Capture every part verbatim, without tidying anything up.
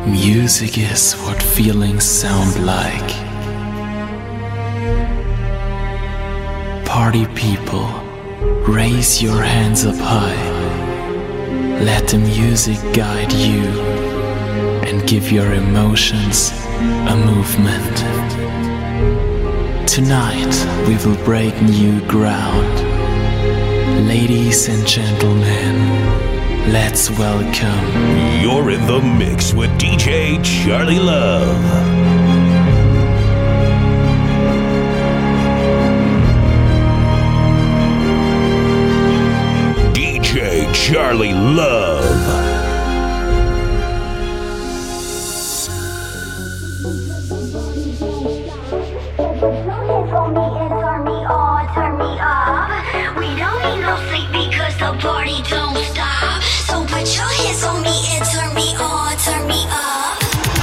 Music is what feelings sound like. Party people, raise your hands up high. Let the music guide you and give your emotions a movement. Tonight we will break new ground. Ladies and gentlemen, let's welcome. You're in the mix with D J Charlie Love. D J Charlie Love. Party don't stop, so put your hands on me and turn me on, turn me up.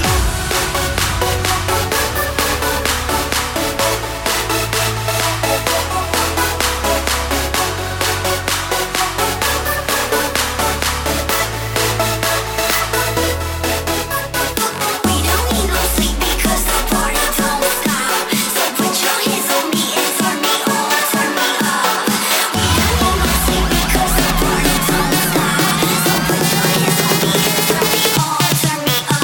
We don't need no sleep because the party don't stop, so put your hands on me and turn me on, turn me up. We don't need no sleep because the party don't stop, so put your hands on me and turn me on, turn me up.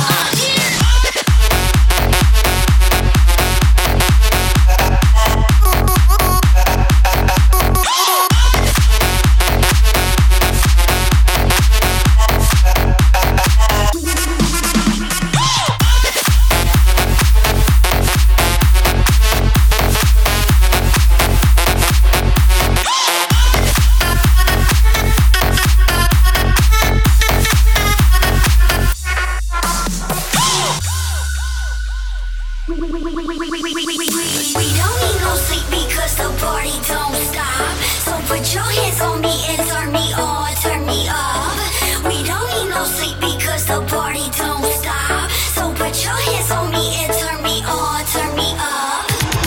We don't need no sleep because the party don't stop, so put your hands on me and turn me on, turn me up. We don't need no sleep because the party don't stop, so put your hands on me and turn me on, turn me up.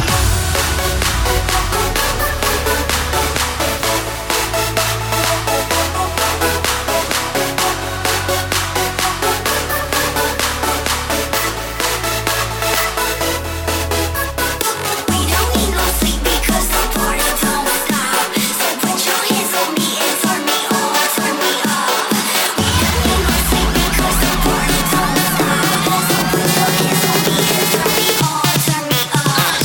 We don't need no sleep because the party don't stop, so put your hands on me and turn me on, turn me up. We don't need no sleep because the party don't stop, so put your hands on me and turn me on, turn me up.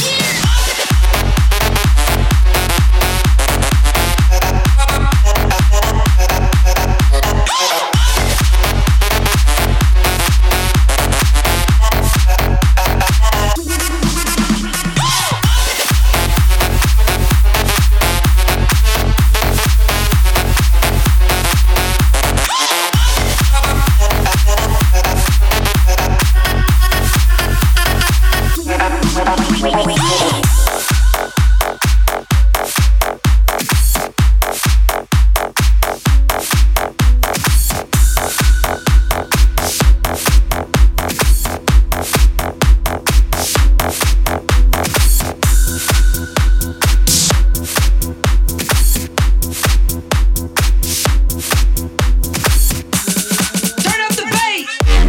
Turn up the bass.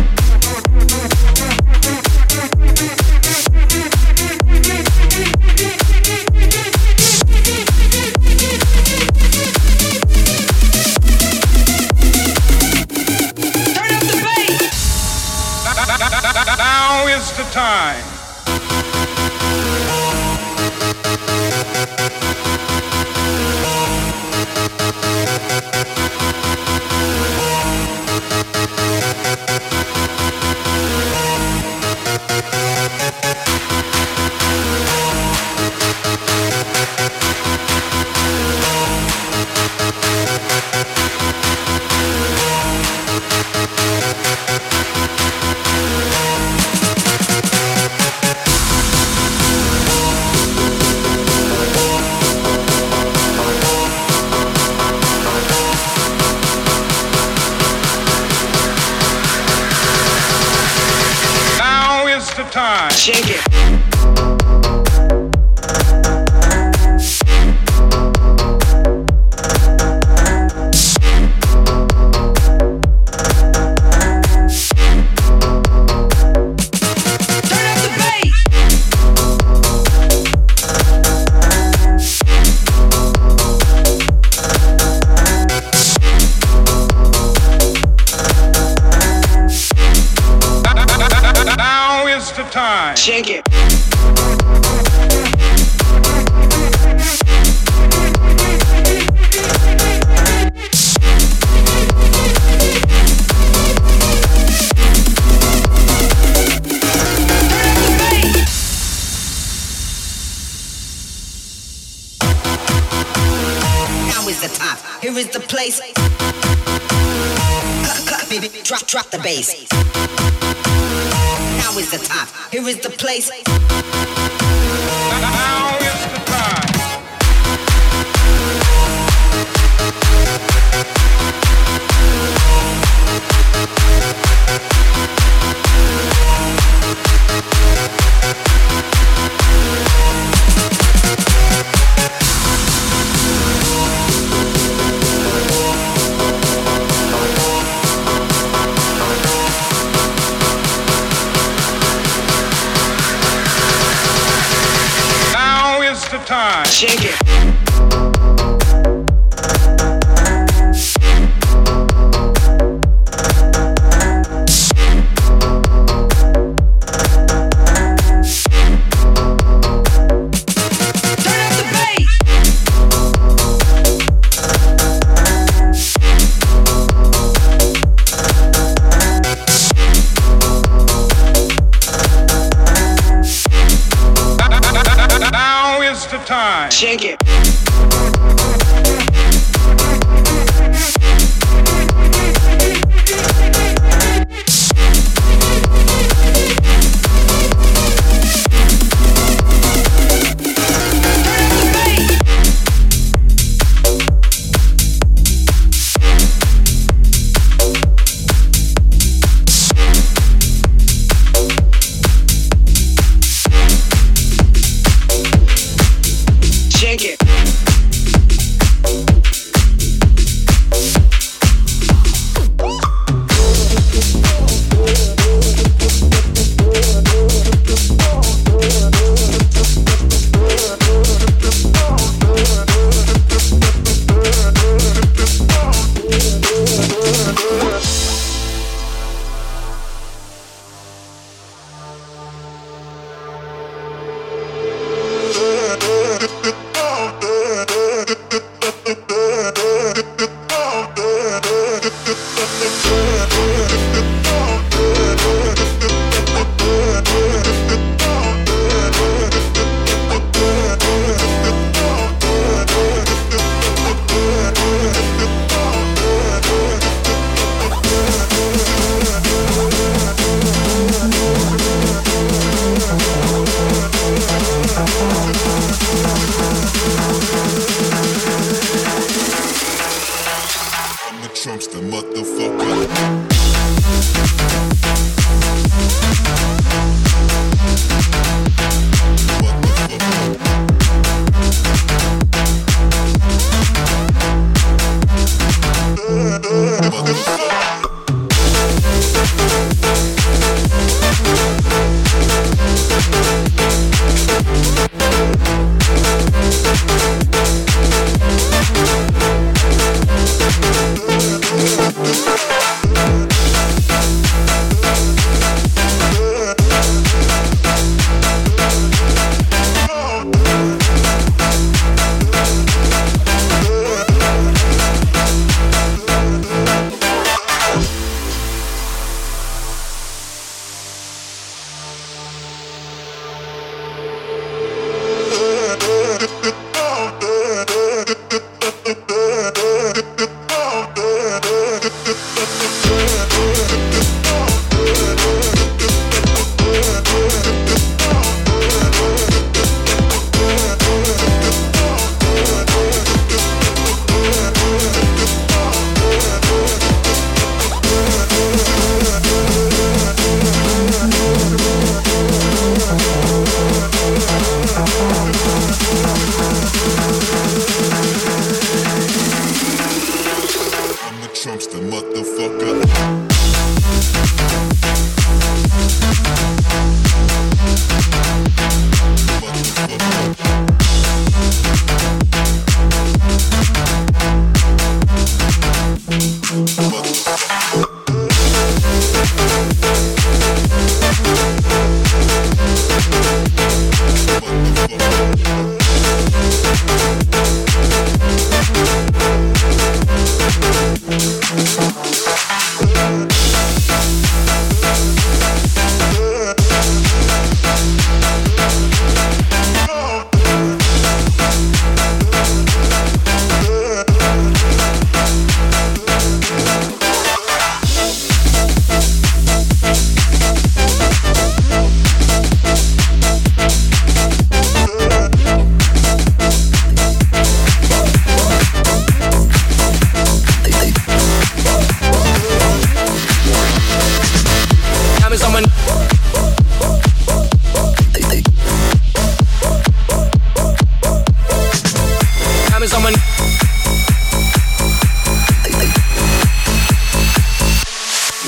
Turn up the bass. Now is the time. Now is the time. Shake it. Shake it. The top. Here is the place. Cut, cut, baby, drop, drop the bass. Now is the top. Here is the place. Now is the time. The time. Shake it. Time. Shake it. Shake it. Trump's the motherfucker. Trump's the motherfucker.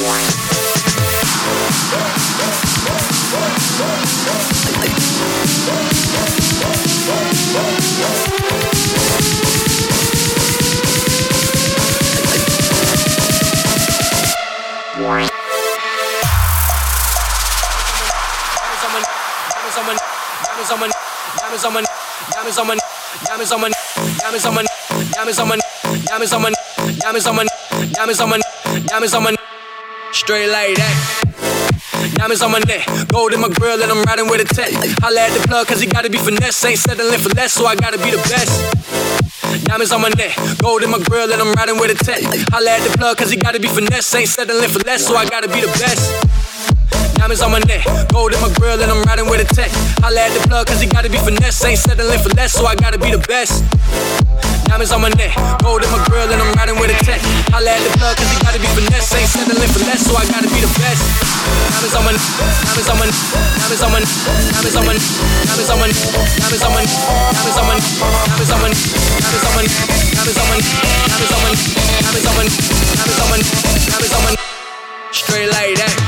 Straight like that. Diamonds on my neck, gold in my grill, and I'm riding with a tech. Holla at the plug, cause he gotta be finesse. Ain't settling for less, so I gotta be the best. Diamonds on my neck, gold in my grill, and I'm riding with a tech. Holla at the plug, cause he gotta be finesse. Ain't settling for less, so I gotta be the best. Diamonds on my neck, gold in my grill, and I'm riding with a tech. Holla at the plug, cause he gotta be finesse. Ain't settling for less, so I gotta be the best. Diamonds on my neck, gold in my grill, and I'm riding with a tech. Holla at the plug, cause he gotta be finesse. Ain't settling for less, so I gotta be the best. Diamonds on my, diamonds on my, diamonds on my, diamonds on my, diamonds on my, diamonds on my, diamonds on my, diamonds on my, diamonds on my, diamonds on my, diamonds on my, diamonds on my, diamonds on my, diamonds on my, straight like that.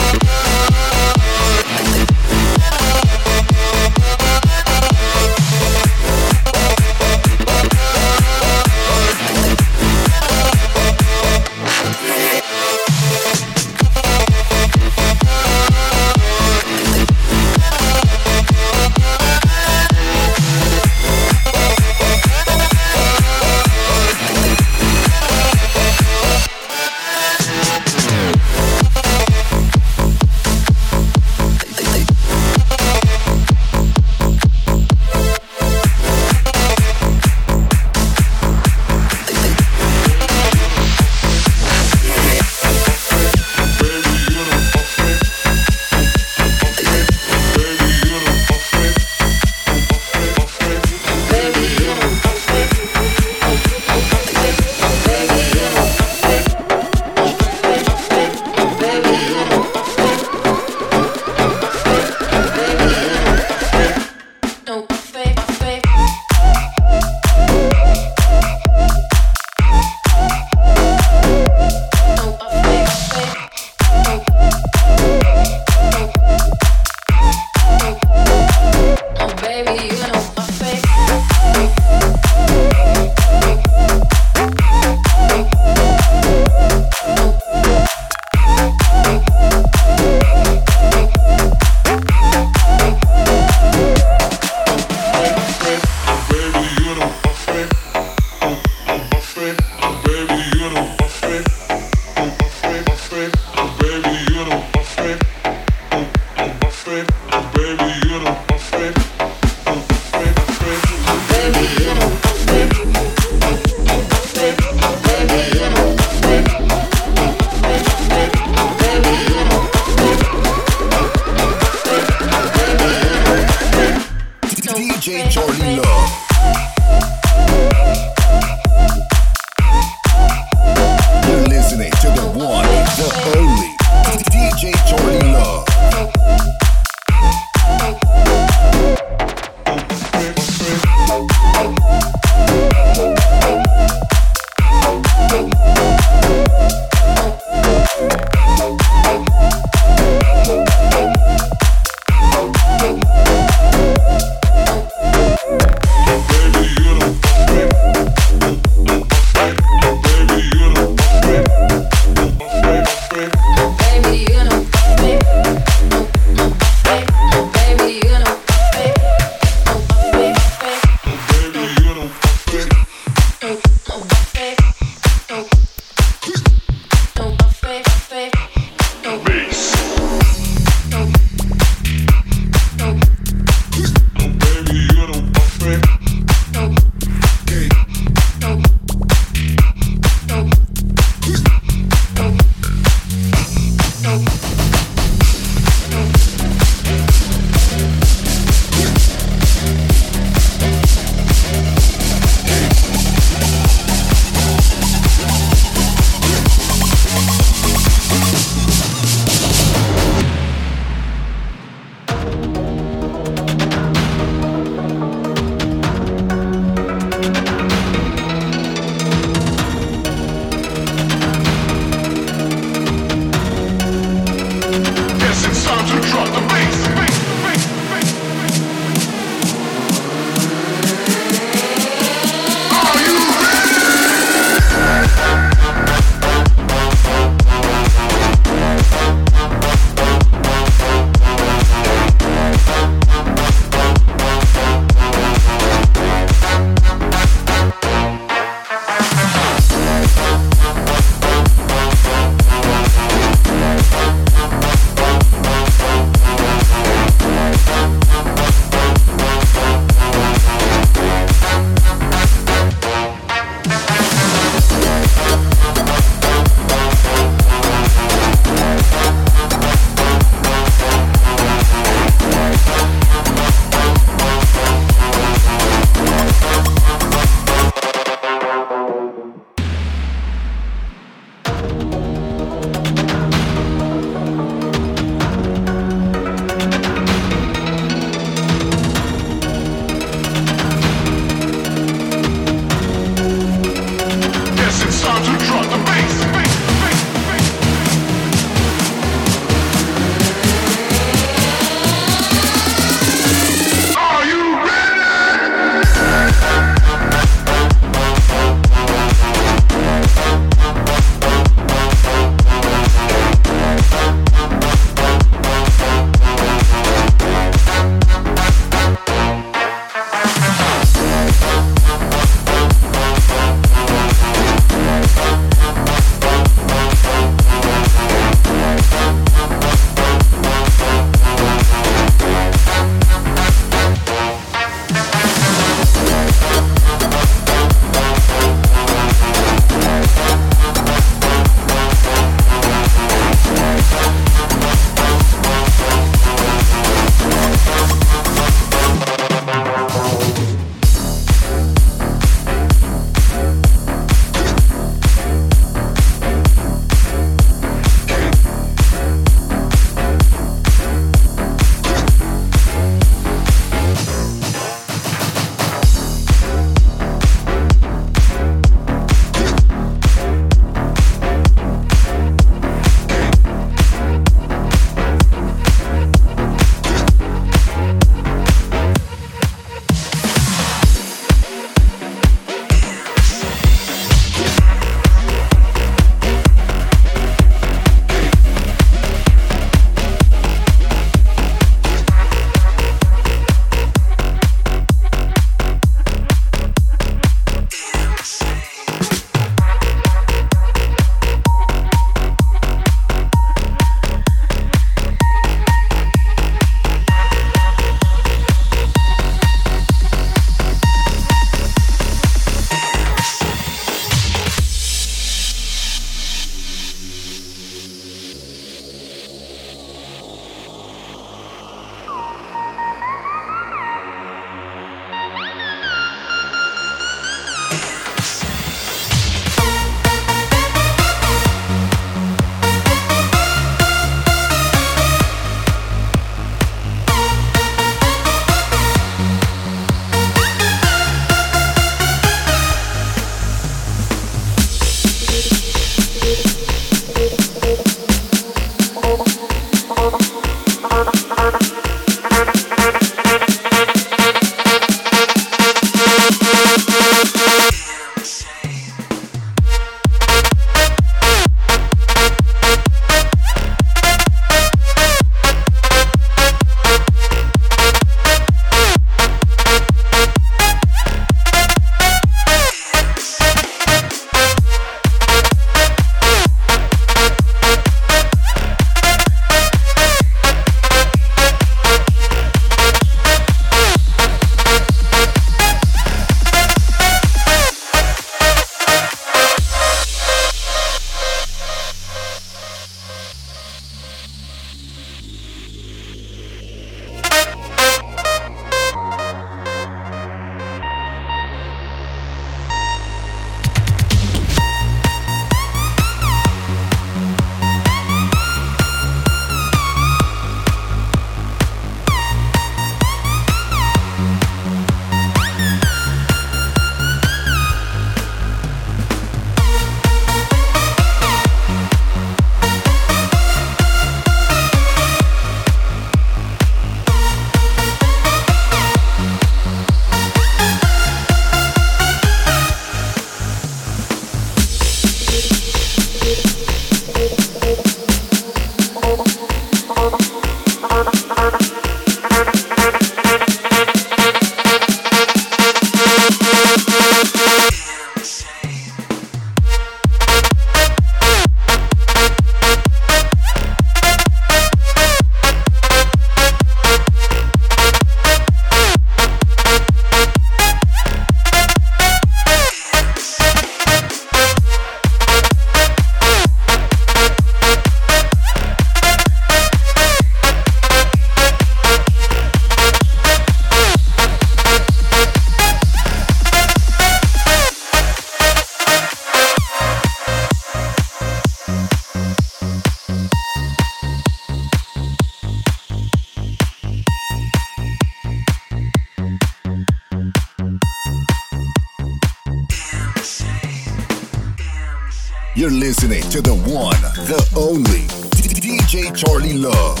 You're listening to the one, the only D J Charlie Love.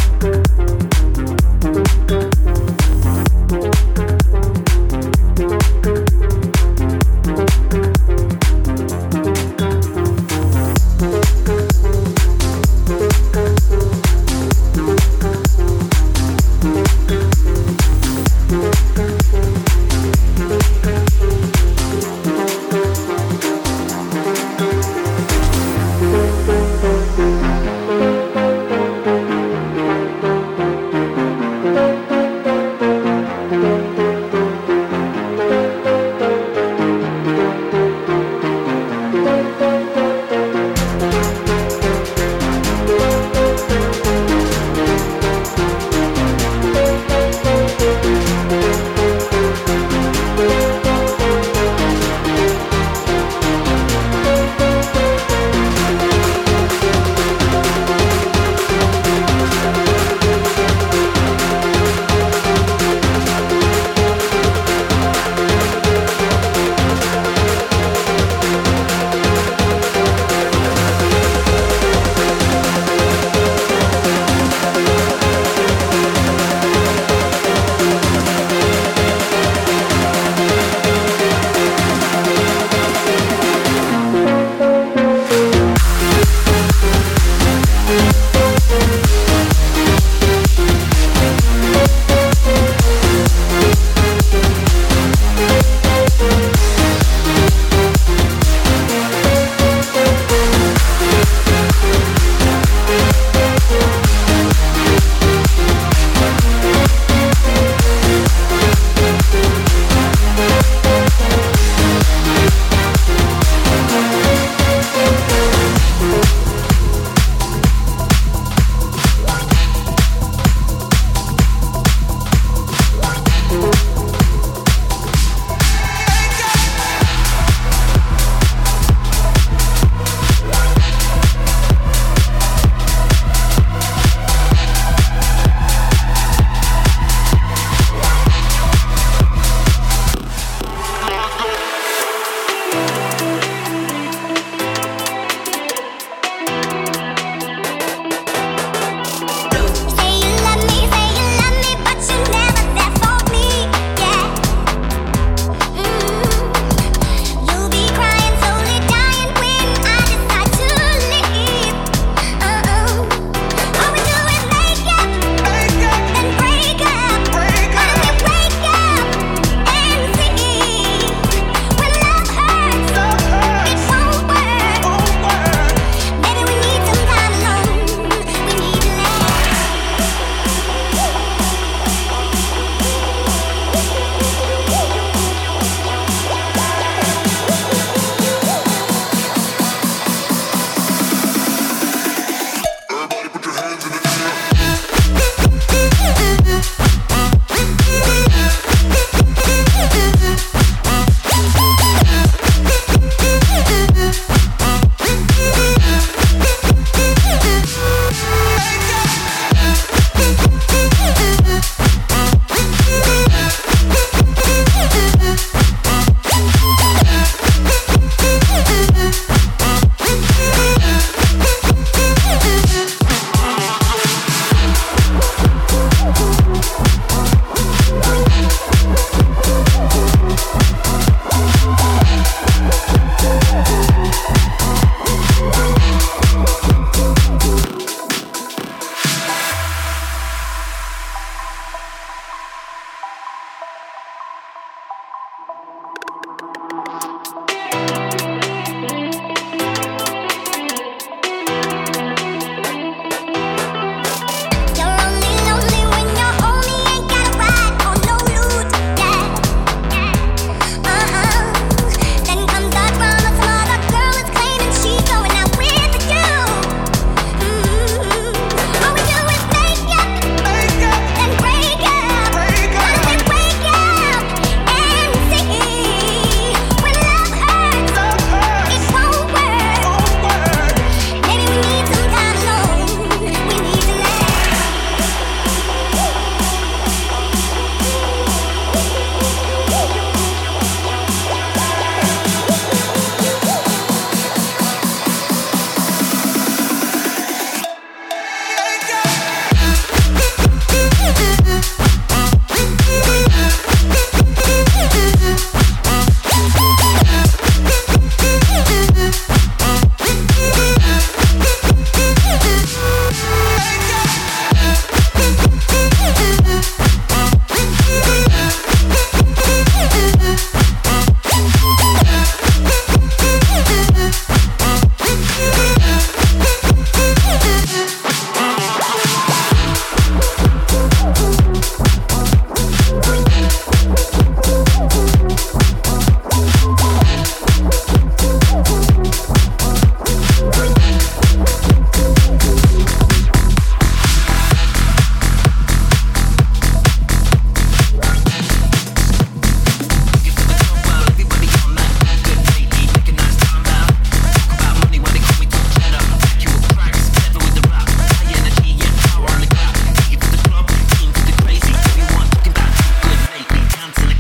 We'll be right back.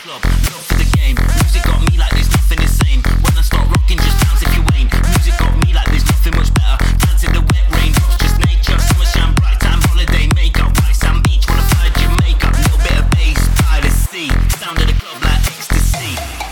club, love for the game. Music got me like there's nothing the same. When I start rocking, just bounce if you ain't. Music got me like there's nothing much better. Dance in the wet rain, drops just nature. Summer shine, bright time, holiday, makeup, white sand beach, wanna fly Jamaica. Little bit of bass by the sea, sound of the club like ecstasy.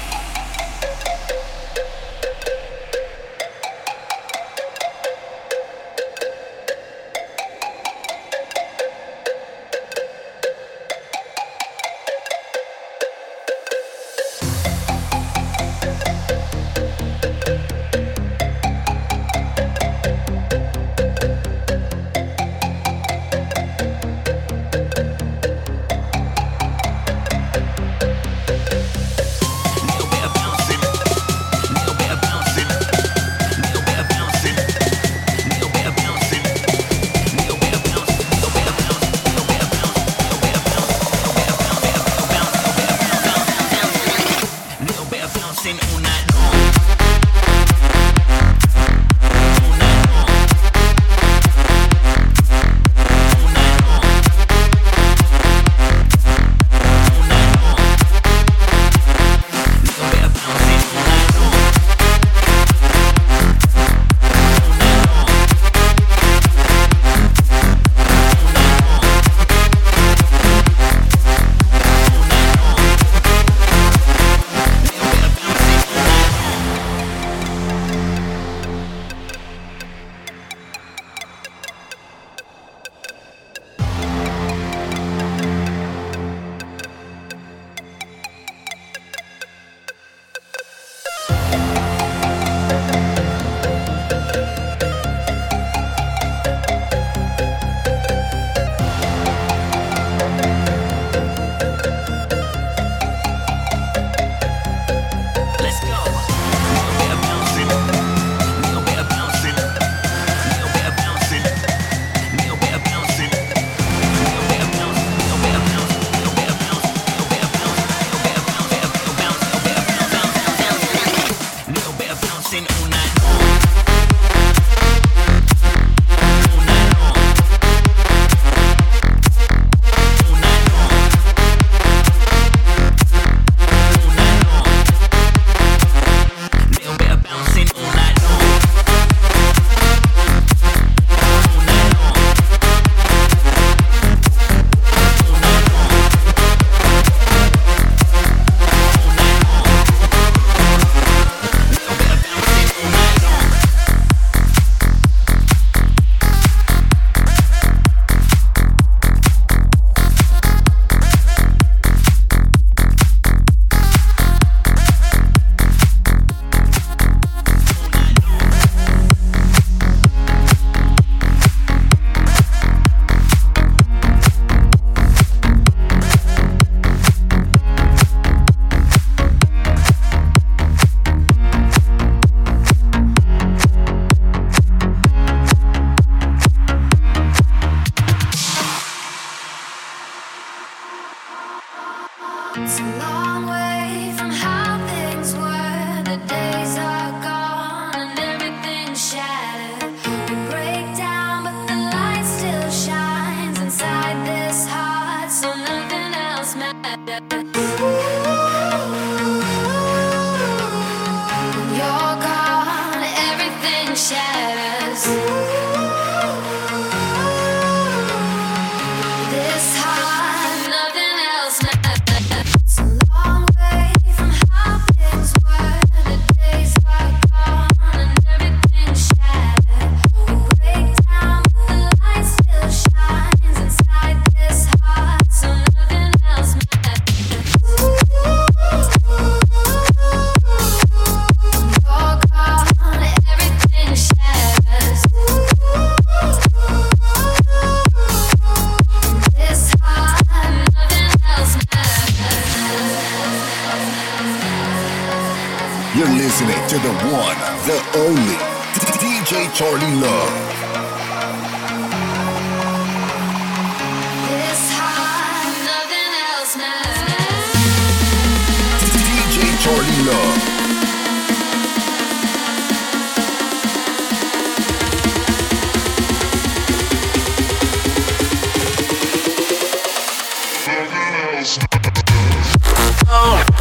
It's a long way from how things were. The days are gone and everything's shattered. We break down, but the light still shines inside this heart, so nothing else matters. When you're gone, everything shatters. This heart, nothing else matters. It's a long way from how things were. The days are gone and everything's shattered. We break down, but the light still shines inside this heart, so nothing else matters. You're gone, everything shatters. This heart, nothing else matters. You're listening to the one, the only D J Charlie Love. This heart, nothing else matters. D J Charlie Love. Oh.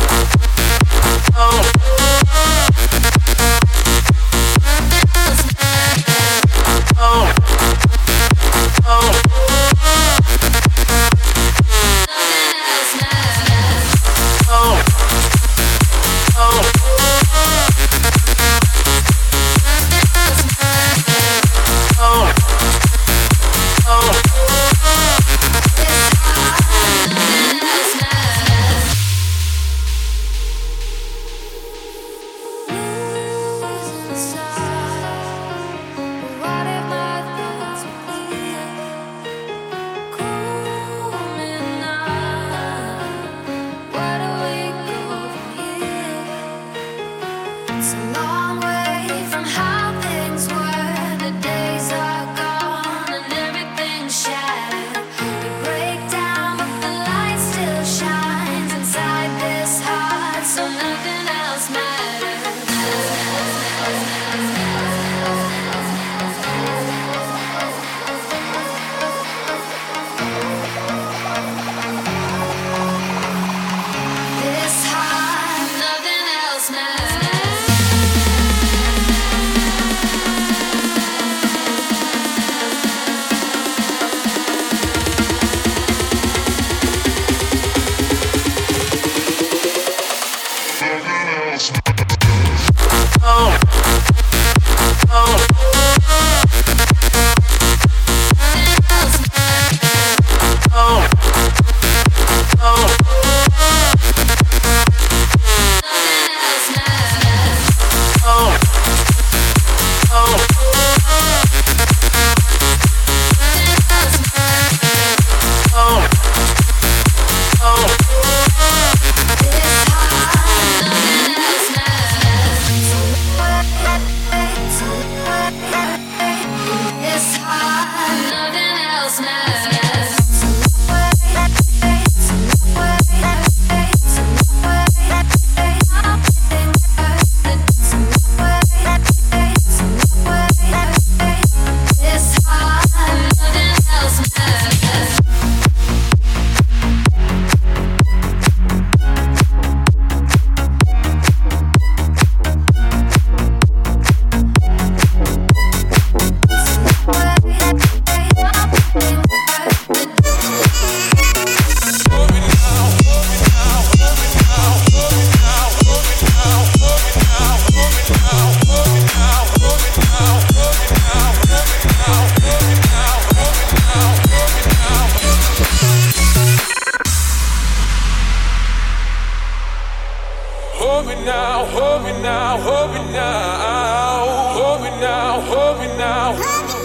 hold me now, hold me now, hold me now, hold me now, hold me now,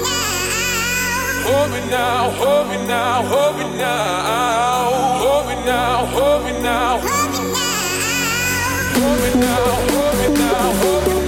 hold me now, hold me now, hold me now, hold me now, hold me now, hold me now, hold me now, hold me now.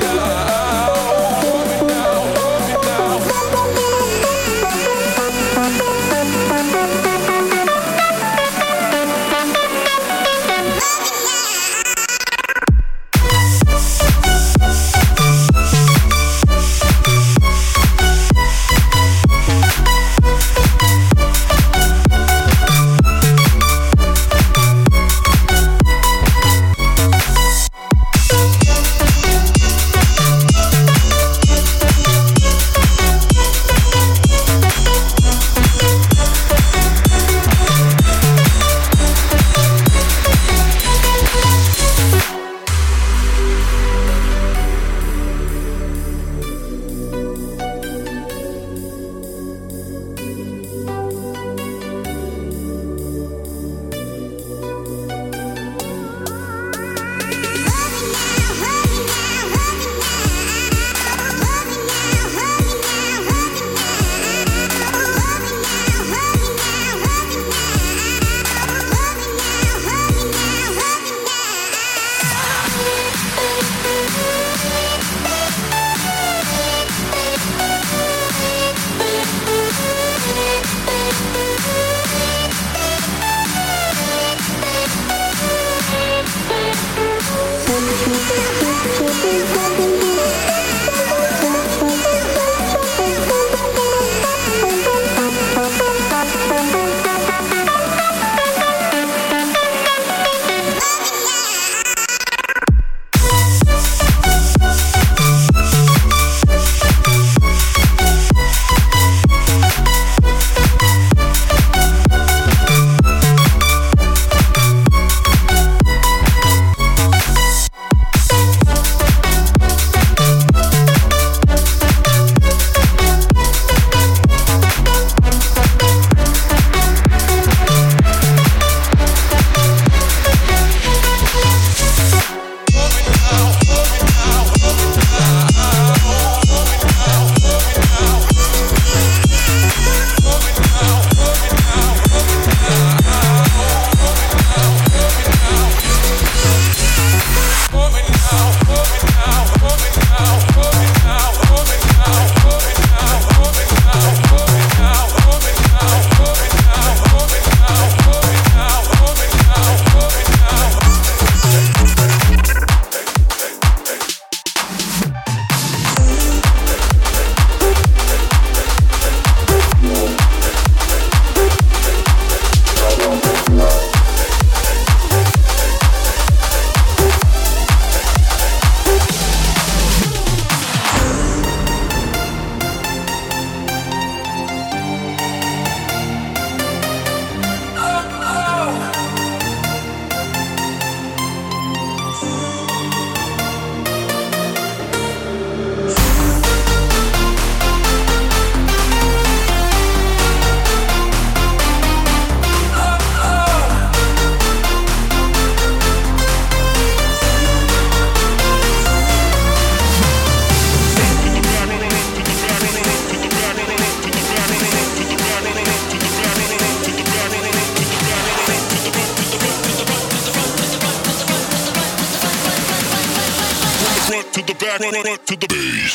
To the bass.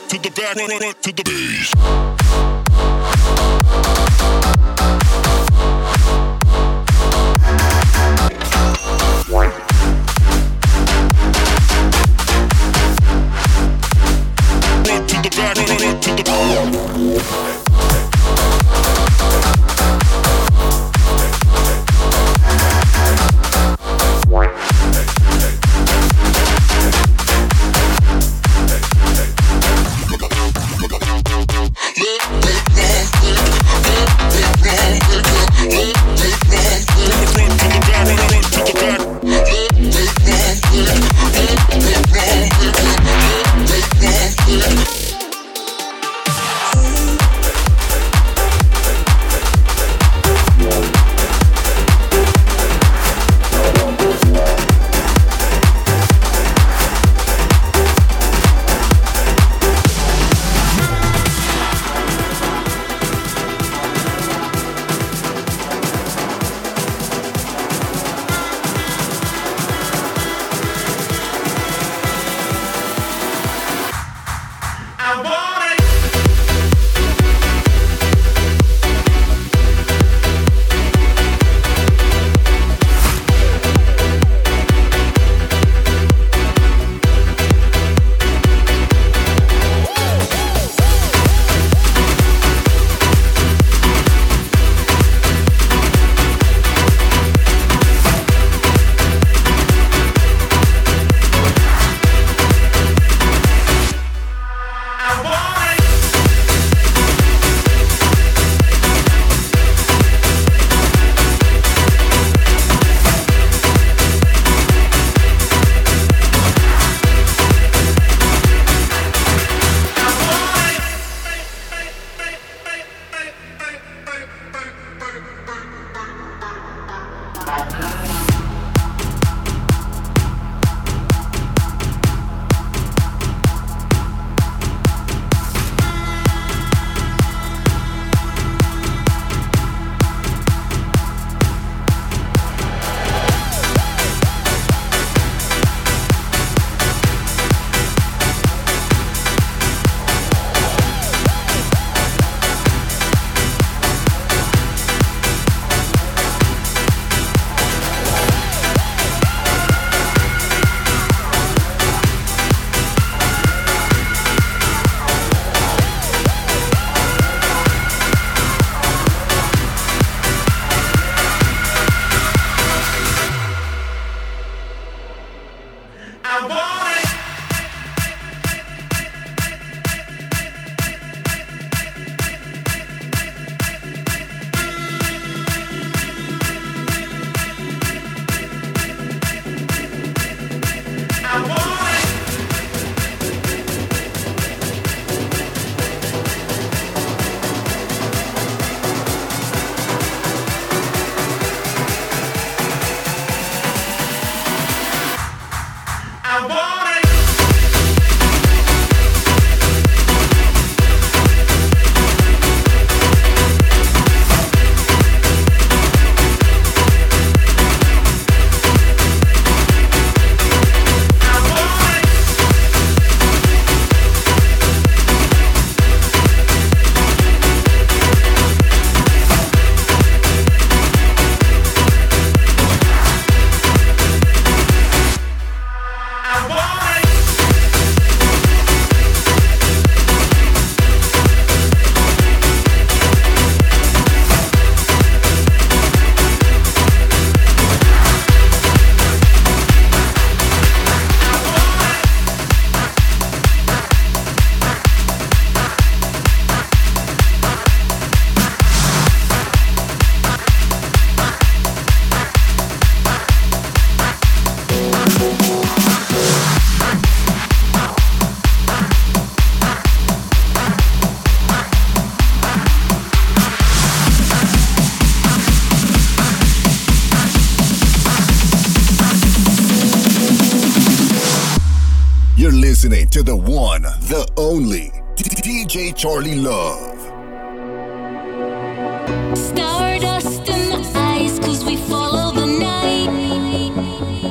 to the back, to the base. To the back, to the back. listening to the one, the only D J Charlie Love. Stardust in the eyes, cause we follow the night.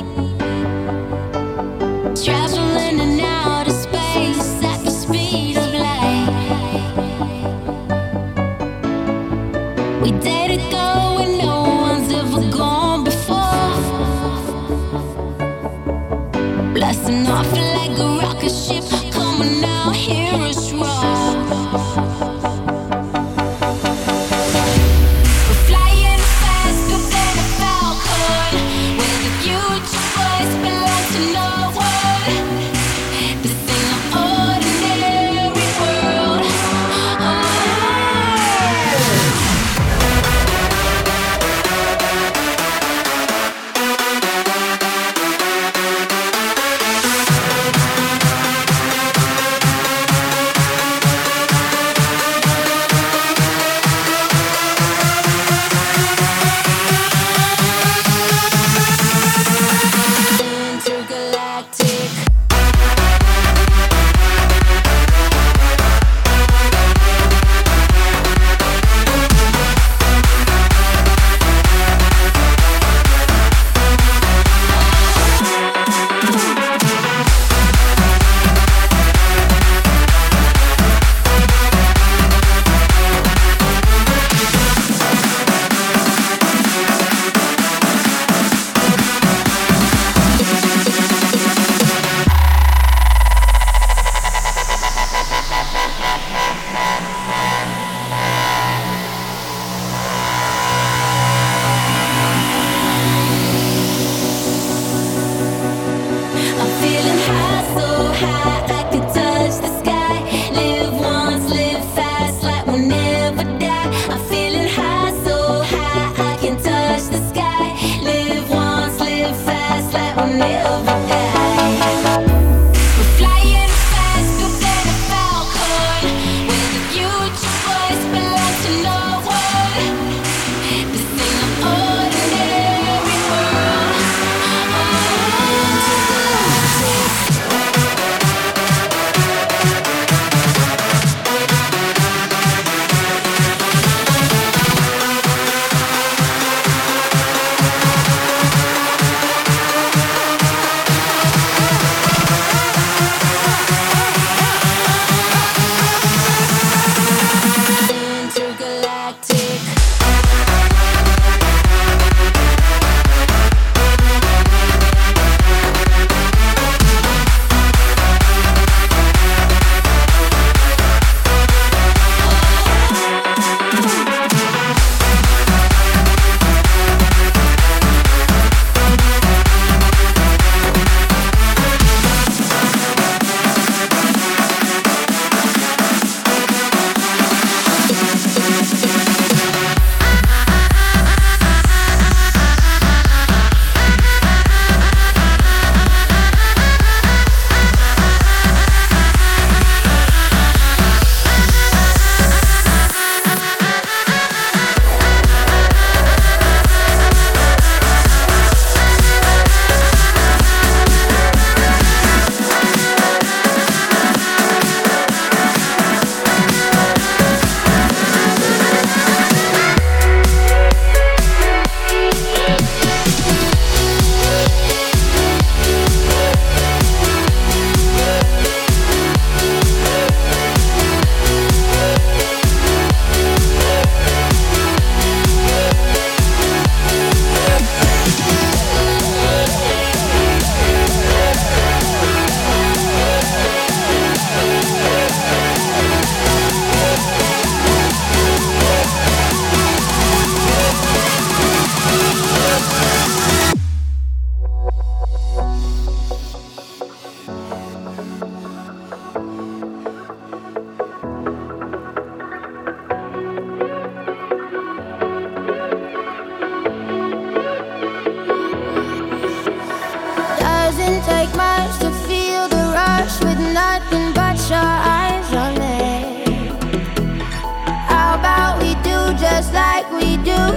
Traveling in outer space at the speed of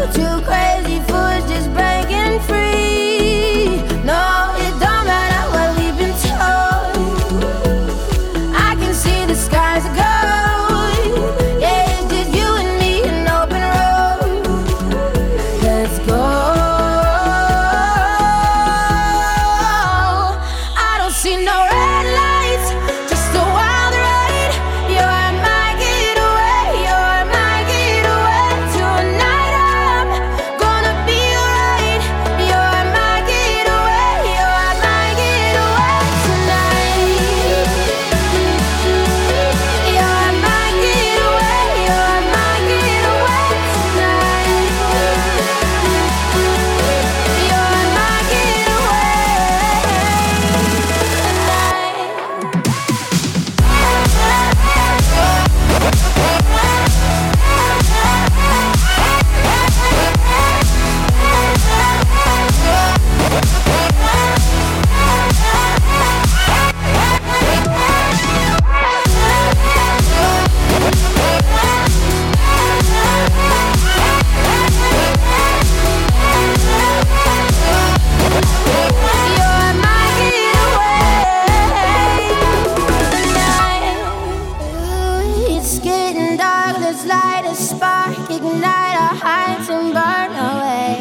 too crazy for just breaking free. No, it don't matter what we've been told. I can see the skies are gold. Yeah, it's just you and me, an open road. Let's go. I don't see no red lights, just a wild ride. You're my getaway, you're my getaway. Tonight I'm gonna be alright. You're my getaway, you're my getaway tonight. You're my getaway, you're my getaway tonight. You're my It's getting dark, let's light a spark, ignite our hearts and burn away.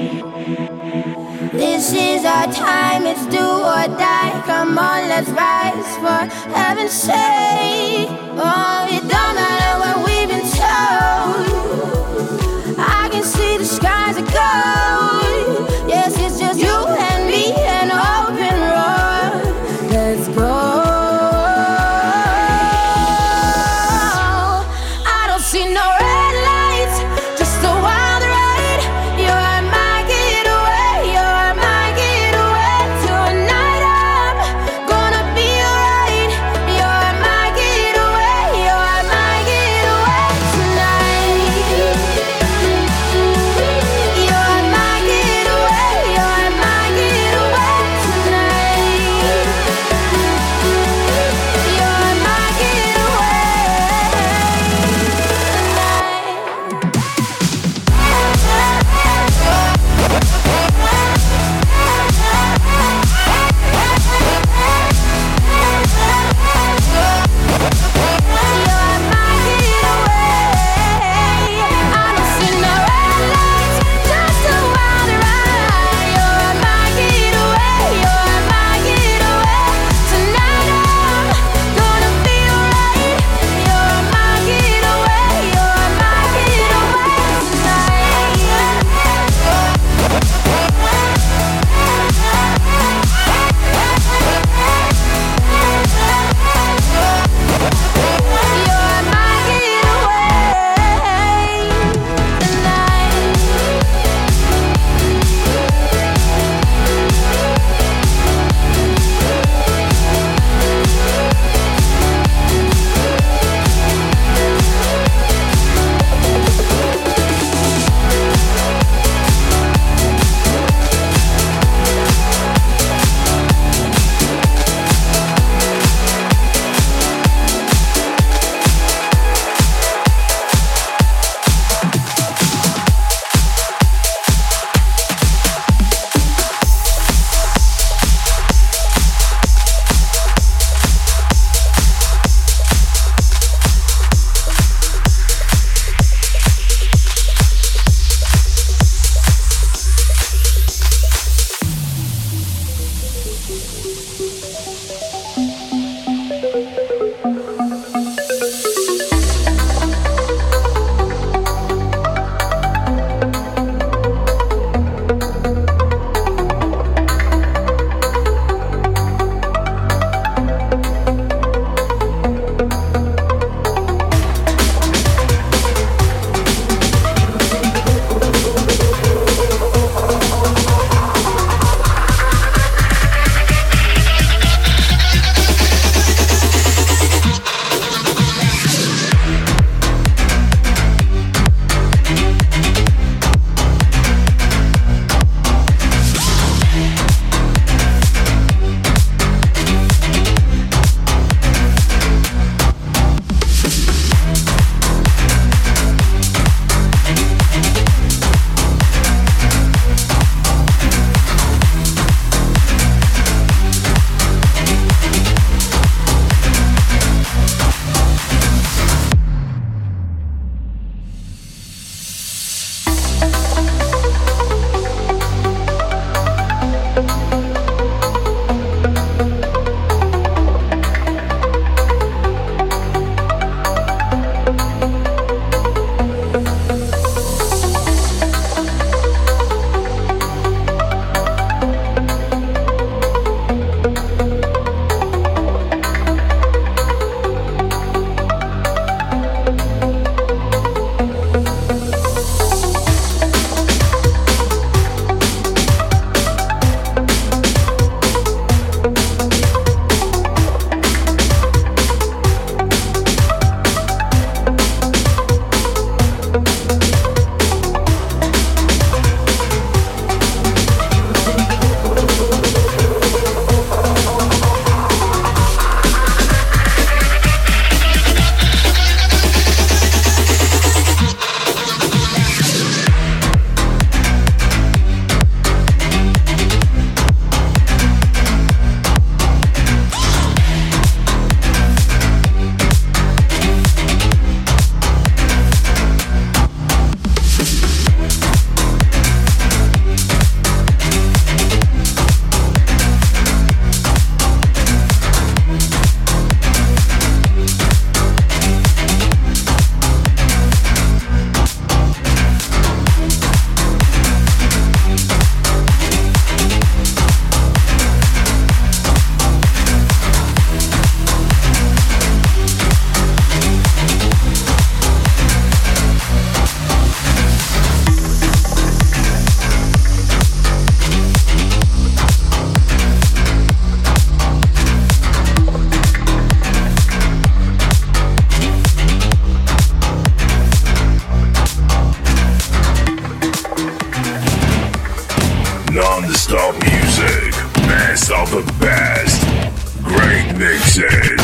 This is our time, it's do or die. Come on, let's rise for heaven's sake. Oh, it don't matter what we've been told. I can see the skies are gold. Yes, it's just you and me, an open road. Let's go. I don't see no red lights, just a wild ride. You're my getaway, you're my getaway. Tonight I'm gonna be alright. You're my getaway. the best. Great mixes.